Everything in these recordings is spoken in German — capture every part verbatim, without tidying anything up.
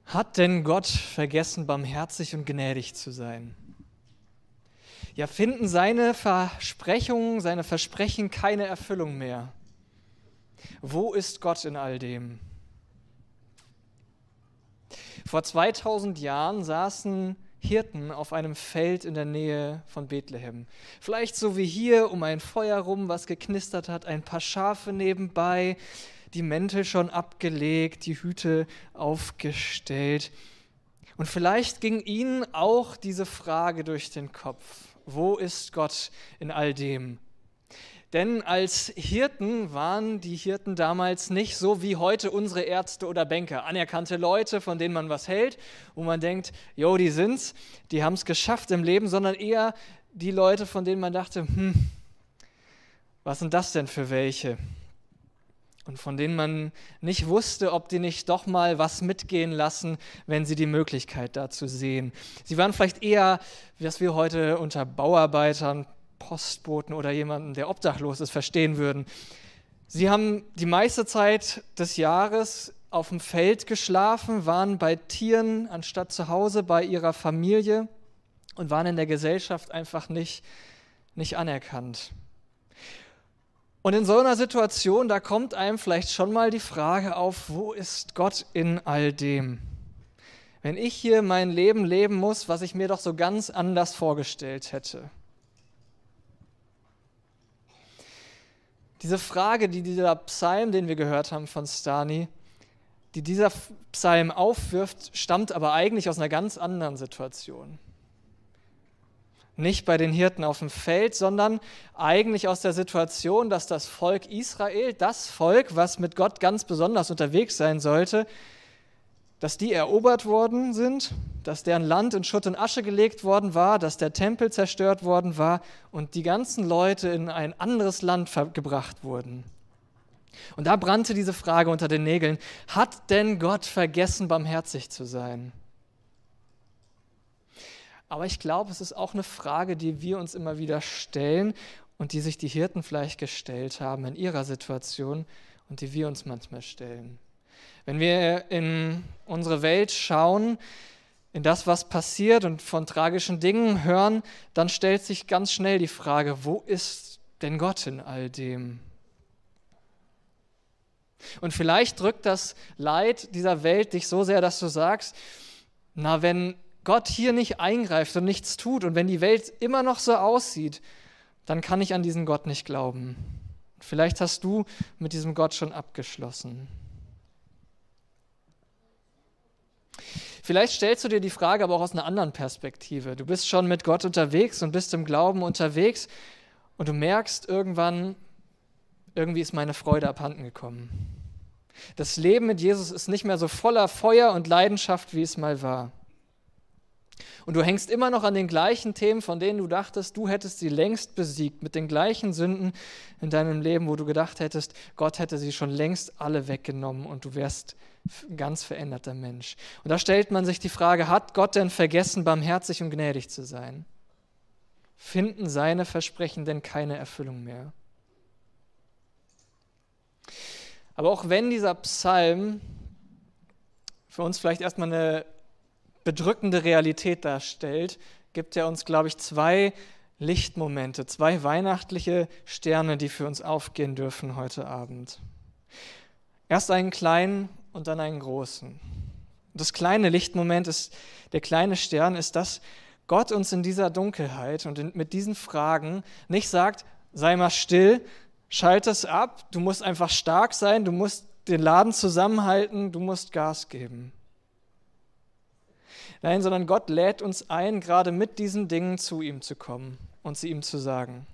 Hat denn Gott vergessen, barmherzig und gnädig zu sein? Ja, finden seine Versprechungen, seine Versprechen keine Erfüllung mehr? Wo ist Gott in all dem? Vor zweitausend Jahren saßen Hirten auf einem Feld in der Nähe von Bethlehem. Vielleicht so wie hier um ein Feuer rum, was geknistert hat, ein paar Schafe nebenbei, die Mäntel schon abgelegt, die Hüte aufgestellt. Und vielleicht ging ihnen auch diese Frage durch den Kopf: Wo ist Gott in all dem? Denn als Hirten waren die Hirten damals nicht so wie heute unsere Ärzte oder Banker, anerkannte Leute, von denen man was hält, wo man denkt, jo, die sind's, die haben es geschafft im Leben, sondern eher die Leute, von denen man dachte, hm, was sind das denn für welche? Und von denen man nicht wusste, ob die nicht doch mal was mitgehen lassen, wenn sie die Möglichkeit dazu sehen. Sie waren vielleicht eher, was wir heute unter Bauarbeitern, Postboten oder jemanden, der obdachlos ist, verstehen würden. Sie haben die meiste Zeit des Jahres auf dem Feld geschlafen, waren bei Tieren anstatt zu Hause bei ihrer Familie und waren in der Gesellschaft einfach nicht, nicht anerkannt. Und in so einer Situation, da kommt einem vielleicht schon mal die Frage auf, wo ist Gott in all dem? Wenn ich hier mein Leben leben muss, was ich mir doch so ganz anders vorgestellt hätte. Diese Frage, die dieser Psalm, den wir gehört haben von Stani, die dieser Psalm aufwirft, stammt aber eigentlich aus einer ganz anderen Situation. Nicht bei den Hirten auf dem Feld, sondern eigentlich aus der Situation, dass das Volk Israel, das Volk, was mit Gott ganz besonders unterwegs sein sollte, dass die erobert worden sind, dass deren Land in Schutt und Asche gelegt worden war, dass der Tempel zerstört worden war und die ganzen Leute in ein anderes Land gebracht wurden. Und da brannte diese Frage unter den Nägeln: Hat denn Gott vergessen, barmherzig zu sein? Aber ich glaube, es ist auch eine Frage, die wir uns immer wieder stellen und die sich die Hirten vielleicht gestellt haben in ihrer Situation und die wir uns manchmal stellen. Wenn wir in unsere Welt schauen, in das, was passiert und von tragischen Dingen hören, dann stellt sich ganz schnell die Frage: Wo ist denn Gott in all dem? Und vielleicht drückt das Leid dieser Welt dich so sehr, dass du sagst, na, wenn Gott hier nicht eingreift und nichts tut und wenn die Welt immer noch so aussieht, dann kann ich an diesen Gott nicht glauben. Vielleicht hast du mit diesem Gott schon abgeschlossen. Vielleicht stellst du dir die Frage aber auch aus einer anderen Perspektive. Du bist schon mit Gott unterwegs und bist im Glauben unterwegs und du merkst irgendwann, irgendwie ist meine Freude abhanden gekommen. Das Leben mit Jesus ist nicht mehr so voller Feuer und Leidenschaft, wie es mal war. Und du hängst immer noch an den gleichen Themen, von denen du dachtest, du hättest sie längst besiegt, mit den gleichen Sünden in deinem Leben, wo du gedacht hättest, Gott hätte sie schon längst alle weggenommen und du wärst ein ganz veränderter Mensch. Und da stellt man sich die Frage: Hat Gott denn vergessen, barmherzig und gnädig zu sein? Finden seine Versprechen denn keine Erfüllung mehr? Aber auch wenn dieser Psalm für uns vielleicht erstmal eine bedrückende Realität darstellt, gibt er uns, glaube ich, zwei Lichtmomente, zwei weihnachtliche Sterne, die für uns aufgehen dürfen heute Abend. Erst einen kleinen und dann einen großen. Das kleine Lichtmoment ist, der kleine Stern ist, dass Gott uns in dieser Dunkelheit und in, mit diesen Fragen nicht sagt, sei mal still, schalte es ab, du musst einfach stark sein, du musst den Laden zusammenhalten, du musst Gas geben. Nein, sondern Gott lädt uns ein, gerade mit diesen Dingen zu ihm zu kommen und sie ihm zu sagen.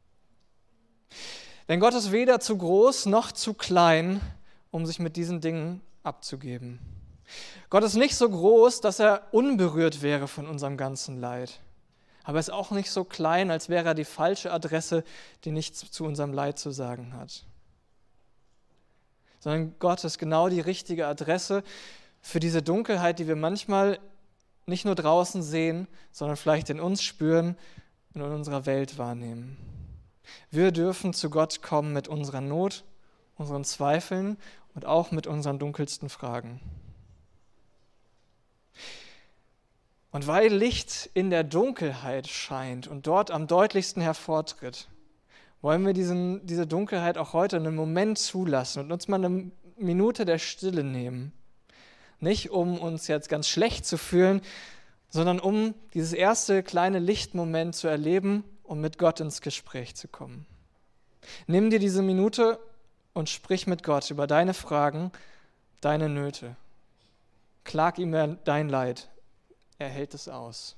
Denn Gott ist weder zu groß noch zu klein, um sich mit diesen Dingen abzugeben. Gott ist nicht so groß, dass er unberührt wäre von unserem ganzen Leid. Aber er ist auch nicht so klein, als wäre er die falsche Adresse, die nichts zu unserem Leid zu sagen hat. Sondern Gott ist genau die richtige Adresse für diese Dunkelheit, die wir manchmal nicht nur draußen sehen, sondern vielleicht in uns spüren und in unserer Welt wahrnehmen. Wir dürfen zu Gott kommen mit unserer Not, unseren Zweifeln und auch mit unseren dunkelsten Fragen. Und weil Licht in der Dunkelheit scheint und dort am deutlichsten hervortritt, wollen wir diesen, diese Dunkelheit auch heute einen Moment zulassen und uns mal eine Minute der Stille nehmen. Nicht, um uns jetzt ganz schlecht zu fühlen, sondern um dieses erste kleine Lichtmoment zu erleben und mit Gott ins Gespräch zu kommen. Nimm dir diese Minute und sprich mit Gott über deine Fragen, deine Nöte. Klag ihm dein Leid. Er hält es aus.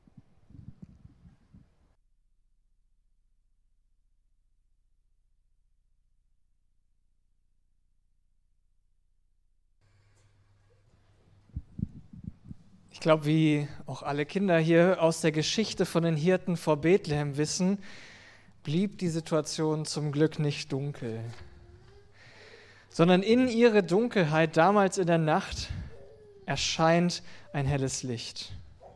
Ich glaube, wie auch alle Kinder hier aus der Geschichte von den Hirten vor Bethlehem wissen, blieb die Situation zum Glück nicht dunkel, sondern in ihre Dunkelheit damals in der Nacht erscheint ein helles Licht.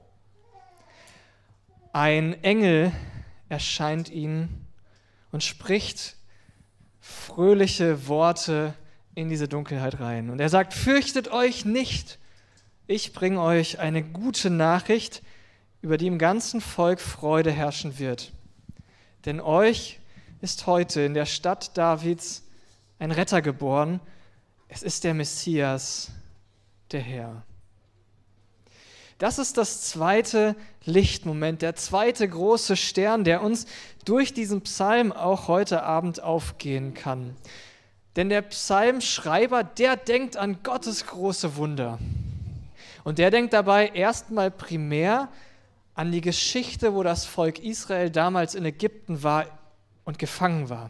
Ein Engel erscheint ihnen und spricht fröhliche Worte in diese Dunkelheit rein. Und er sagt, fürchtet euch nicht, ich bringe euch eine gute Nachricht, über die im ganzen Volk Freude herrschen wird. Denn euch ist heute in der Stadt Davids ein Retter geboren. Es ist der Messias, der Herr. Das ist das zweite Lichtmoment, der zweite große Stern, der uns durch diesen Psalm auch heute Abend aufgehen kann. Denn der Psalmschreiber, der denkt an Gottes große Wunder. Und der denkt dabei erstmal primär an die Geschichte, wo das Volk Israel damals in Ägypten war und gefangen war.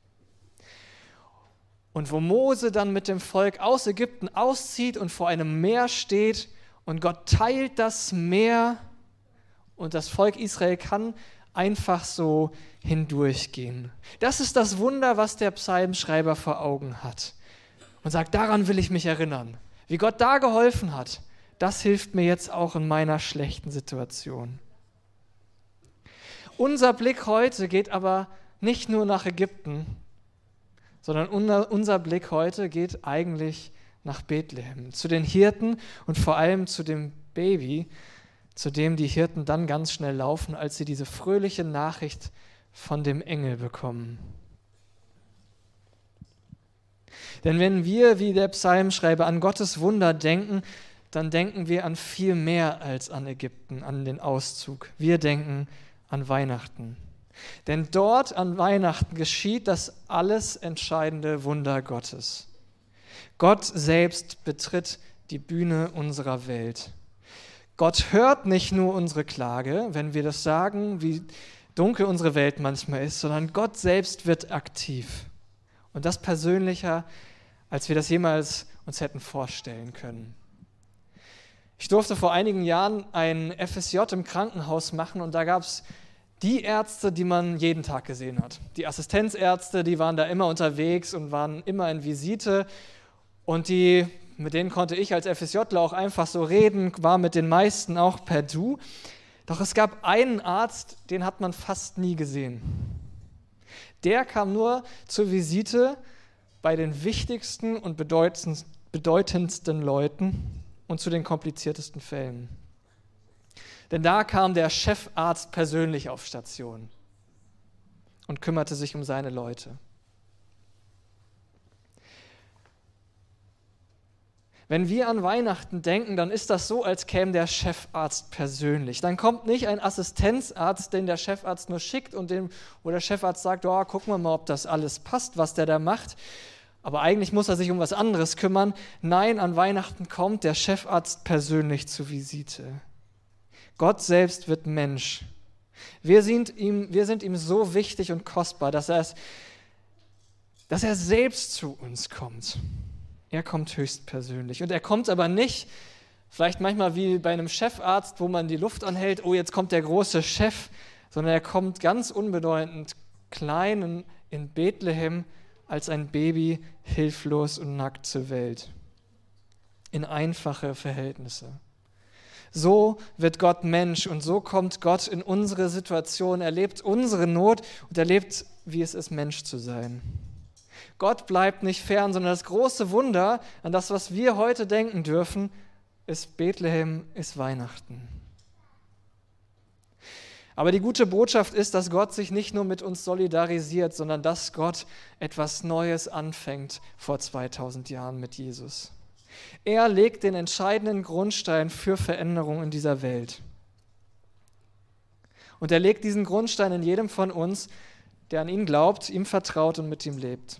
Und wo Mose dann mit dem Volk aus Ägypten auszieht und vor einem Meer steht und Gott teilt das Meer und das Volk Israel kann einfach so hindurchgehen. Das ist das Wunder, was der Psalmschreiber vor Augen hat. Und sagt, daran will ich mich erinnern. Wie Gott da geholfen hat, das hilft mir jetzt auch in meiner schlechten Situation. Unser Blick heute geht aber nicht nur nach Ägypten, sondern unser Blick heute geht eigentlich nach Bethlehem, zu den Hirten und vor allem zu dem Baby, zu dem die Hirten dann ganz schnell laufen, als sie diese fröhliche Nachricht von dem Engel bekommen. Denn wenn wir, wie der Psalmschreiber, an Gottes Wunder denken, dann denken wir an viel mehr als an Ägypten, an den Auszug. Wir denken an Weihnachten. Denn dort an Weihnachten geschieht das alles entscheidende Wunder Gottes. Gott selbst betritt die Bühne unserer Welt. Gott hört nicht nur unsere Klage, wenn wir das sagen, wie dunkel unsere Welt manchmal ist, sondern Gott selbst wird aktiv. Und das persönlicher, als wir das jemals uns hätten vorstellen können. Ich durfte vor einigen Jahren ein F S J im Krankenhaus machen und da gab es die Ärzte, die man jeden Tag gesehen hat. Die Assistenzärzte, die waren da immer unterwegs und waren immer in Visite und die, mit denen konnte ich als FSJler auch einfach so reden, war mit den meisten auch per Du. Doch es gab einen Arzt, den hat man fast nie gesehen. Der kam nur zur Visite bei den wichtigsten und bedeutendsten Leuten und zu den kompliziertesten Fällen. Denn da kam der Chefarzt persönlich auf Station und kümmerte sich um seine Leute. Wenn wir an Weihnachten denken, dann ist das so, als käme der Chefarzt persönlich. Dann kommt nicht ein Assistenzarzt, den der Chefarzt nur schickt und dem, wo der Chefarzt sagt, oh, gucken wir mal, ob das alles passt, was der da macht. Aber eigentlich muss er sich um was anderes kümmern. Nein, an Weihnachten kommt der Chefarzt persönlich zur Visite. Gott selbst wird Mensch. Wir sind ihm, wir sind ihm so wichtig und kostbar, dass er, es, dass er selbst zu uns kommt. Er kommt höchstpersönlich. Und er kommt aber nicht, vielleicht manchmal wie bei einem Chefarzt, wo man die Luft anhält, oh, jetzt kommt der große Chef, sondern er kommt ganz unbedeutend klein in Bethlehem als ein Baby, hilflos und nackt zur Welt. In einfache Verhältnisse. So wird Gott Mensch und so kommt Gott in unsere Situation, erlebt unsere Not und erlebt, wie es ist, Mensch zu sein. Gott bleibt nicht fern, sondern das große Wunder, an das, was wir heute denken dürfen, ist Bethlehem, ist Weihnachten. Aber die gute Botschaft ist, dass Gott sich nicht nur mit uns solidarisiert, sondern dass Gott etwas Neues anfängt vor zweitausend Jahren mit Jesus. Er legt den entscheidenden Grundstein für Veränderung in dieser Welt. Und er legt diesen Grundstein in jedem von uns, der an ihn glaubt, ihm vertraut und mit ihm lebt.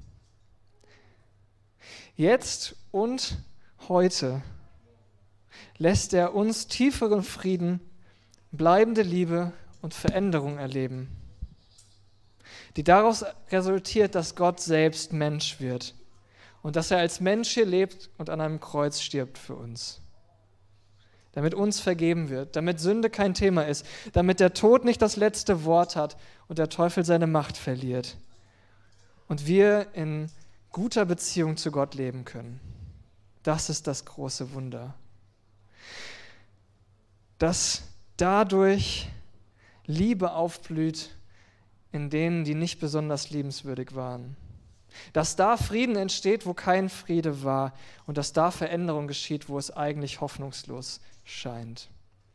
Jetzt und heute lässt er uns tieferen Frieden, bleibende Liebe und Veränderung erleben, die daraus resultiert, dass Gott selbst Mensch wird und dass er als Mensch hier lebt und an einem Kreuz stirbt für uns, damit uns vergeben wird, damit Sünde kein Thema ist, damit der Tod nicht das letzte Wort hat und der Teufel seine Macht verliert und wir in guter Beziehung zu Gott leben können. Das ist das große Wunder. Dass dadurch Liebe aufblüht in denen, die nicht besonders liebenswürdig waren. Dass da Frieden entsteht, wo kein Friede war und dass da Veränderung geschieht, wo es eigentlich hoffnungslos scheint.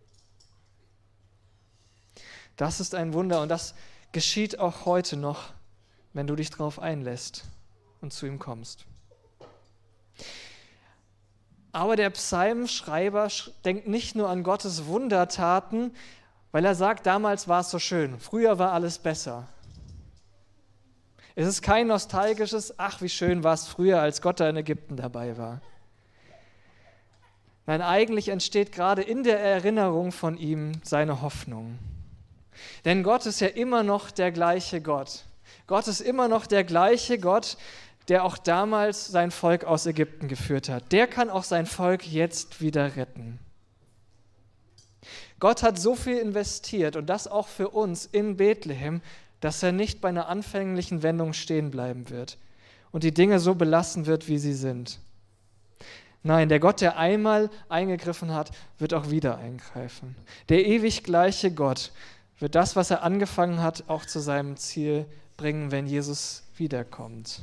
Das ist ein Wunder und das geschieht auch heute noch, wenn du dich darauf einlässt und zu ihm kommst. Aber der Psalmschreiber denkt nicht nur an Gottes Wundertaten, weil er sagt, damals war es so schön, früher war alles besser. Es ist kein nostalgisches, ach wie schön war es früher, als Gott da in Ägypten dabei war. Nein, eigentlich entsteht gerade in der Erinnerung von ihm seine Hoffnung. Denn Gott ist ja immer noch der gleiche Gott. Gott ist immer noch der gleiche Gott, der auch damals sein Volk aus Ägypten geführt hat. Der kann auch sein Volk jetzt wieder retten. Gott hat so viel investiert und das auch für uns in Bethlehem, dass er nicht bei einer anfänglichen Wendung stehen bleiben wird und die Dinge so belassen wird, wie sie sind. Nein, der Gott, der einmal eingegriffen hat, wird auch wieder eingreifen. Der ewig gleiche Gott wird das, was er angefangen hat, auch zu seinem Ziel bringen, wenn Jesus wiederkommt.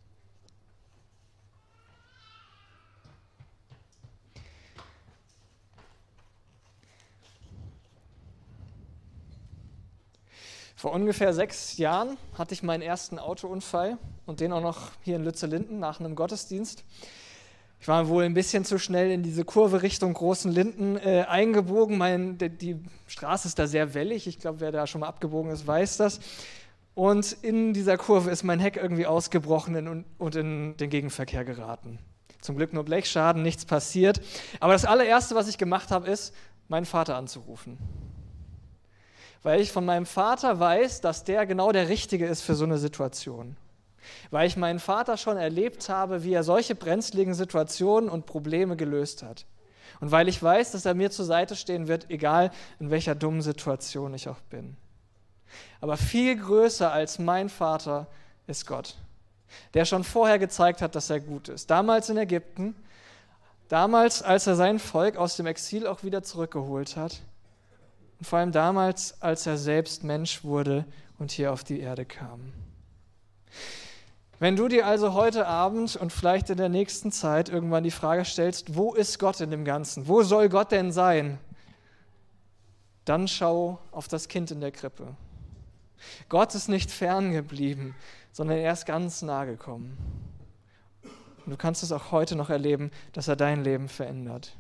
Vor ungefähr sechs Jahren hatte ich meinen ersten Autounfall und den auch noch hier in Lützellinden nach einem Gottesdienst. Ich war wohl ein bisschen zu schnell in diese Kurve Richtung Großen Linden äh, eingebogen. Mein, die, die Straße ist da sehr wellig. Ich glaube, wer da schon mal abgebogen ist, weiß das. Und in dieser Kurve ist mein Heck irgendwie ausgebrochen und, und in den Gegenverkehr geraten. Zum Glück nur Blechschaden, nichts passiert. Aber das allererste, was ich gemacht habe, ist, meinen Vater anzurufen. Weil ich von meinem Vater weiß, dass der genau der Richtige ist für so eine Situation. Weil ich meinen Vater schon erlebt habe, wie er solche brenzligen Situationen und Probleme gelöst hat. Und weil ich weiß, dass er mir zur Seite stehen wird, egal in welcher dummen Situation ich auch bin. Aber viel größer als mein Vater ist Gott, der schon vorher gezeigt hat, dass er gut ist. Damals in Ägypten, damals, als er sein Volk aus dem Exil auch wieder zurückgeholt hat. Und vor allem damals, als er selbst Mensch wurde und hier auf die Erde kam. Wenn du dir also heute Abend und vielleicht in der nächsten Zeit irgendwann die Frage stellst, wo ist Gott in dem Ganzen? Wo soll Gott denn sein? Dann schau auf das Kind in der Krippe. Gott ist nicht fern geblieben, sondern er ist ganz nah gekommen. Und du kannst es auch heute noch erleben, dass er dein Leben verändert.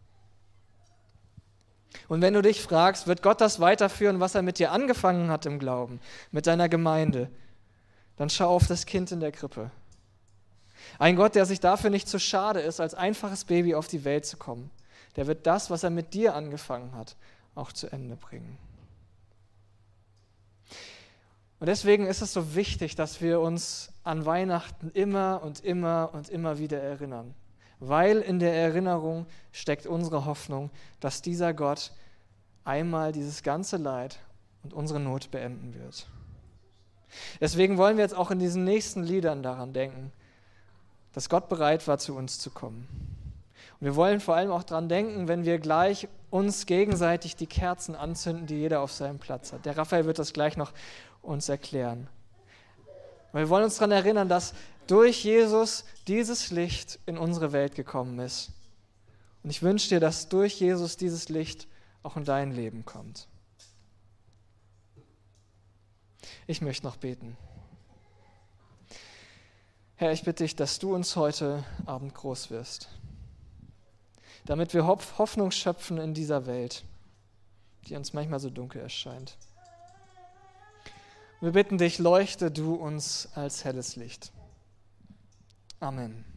Und wenn du dich fragst, wird Gott das weiterführen, was er mit dir angefangen hat im Glauben, mit deiner Gemeinde, dann schau auf das Kind in der Krippe. Ein Gott, der sich dafür nicht zu schade ist, als einfaches Baby auf die Welt zu kommen, der wird das, was er mit dir angefangen hat, auch zu Ende bringen. Und deswegen ist es so wichtig, dass wir uns an Weihnachten immer und immer und immer wieder erinnern. Weil in der Erinnerung steckt unsere Hoffnung, dass dieser Gott einmal dieses ganze Leid und unsere Not beenden wird. Deswegen wollen wir jetzt auch in diesen nächsten Liedern daran denken, dass Gott bereit war, zu uns zu kommen. Und wir wollen vor allem auch daran denken, wenn wir gleich uns gegenseitig die Kerzen anzünden, die jeder auf seinem Platz hat. Der Raphael wird das gleich noch uns erklären. Wir wollen uns daran erinnern, dass durch Jesus dieses Licht in unsere Welt gekommen ist Und ich wünsche dir, dass durch Jesus dieses Licht auch in dein Leben kommt. Ich möchte noch beten. Herr, ich bitte dich, dass du uns heute Abend groß wirst, damit wir Hoffnung schöpfen in dieser Welt, die uns manchmal so dunkel erscheint. Wir bitten dich, leuchte du uns als helles Licht. Amen.